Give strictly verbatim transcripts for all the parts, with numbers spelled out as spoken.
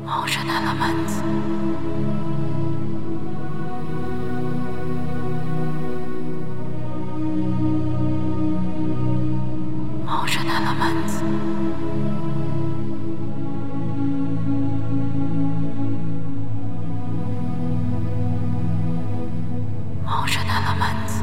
Ocean elements. Ocean elements. Ocean elements.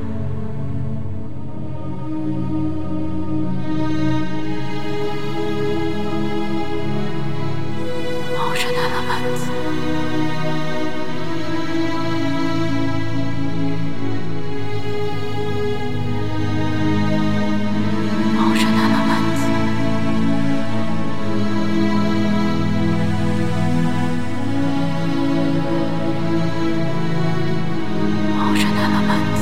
Ocean elements. Ocean elements. Ocean elements.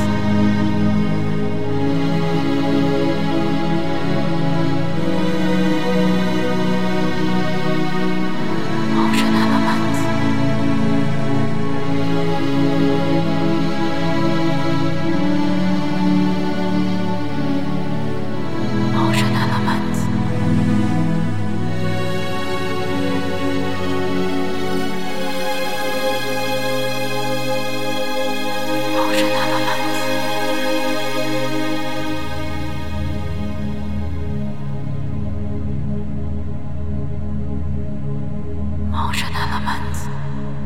Ocean elements. Ocean elements. Ocean elements. Ocean elements.